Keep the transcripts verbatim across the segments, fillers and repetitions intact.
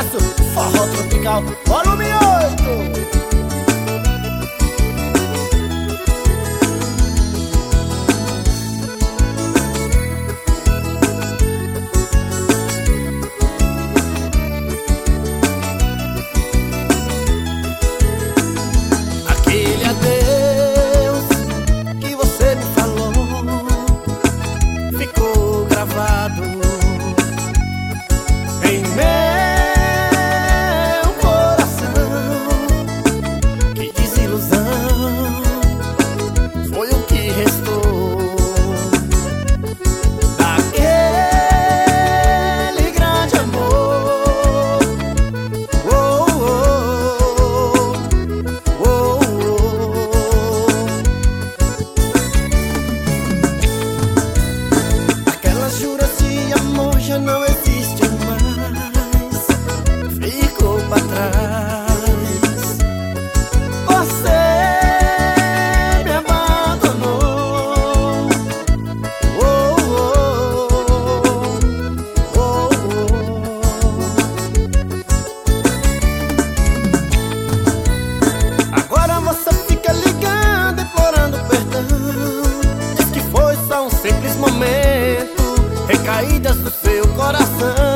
sucesso, forró tropical, volume oito. Já não existe mais, ficou pra trás. Você me abandonou. Oh, oh, oh, oh. Agora você fica ligando, implorando perdão. Diz que foi só um simples momento, recaídas do seu coração.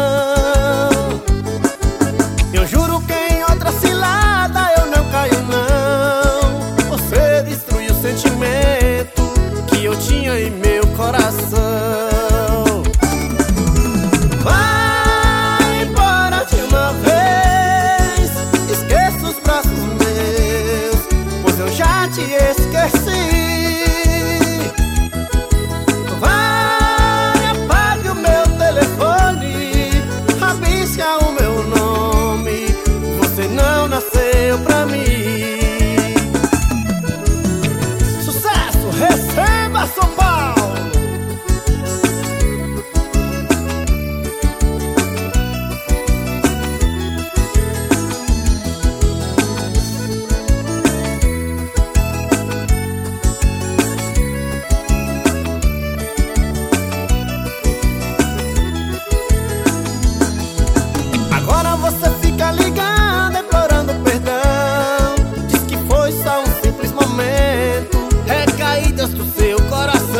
Eu juro que em outra cilada eu não caio não. Você destruiu o sentimento que eu tinha em meu coração. Vai embora de uma vez, esqueça os braços meus, pois eu já te esqueci. Nasceu pra mim. Sucesso, receba São Paulo. Agora você fica ligado, do seu coração.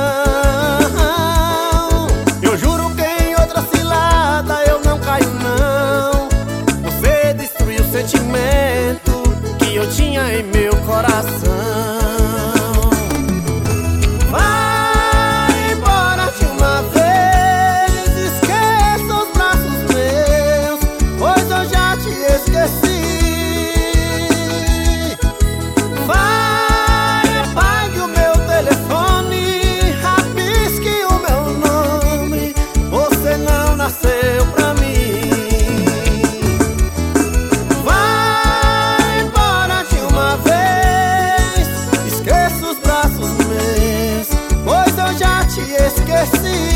Eu juro que em outra cilada eu não caio não. Você destruiu o sentimento que eu tinha em meu coração. Vai embora de uma vez, esqueça os braços meus, pois eu já te esqueci. Nasceu pra mim. Vai embora de uma vez, esqueça os braços meus, pois eu já te esqueci.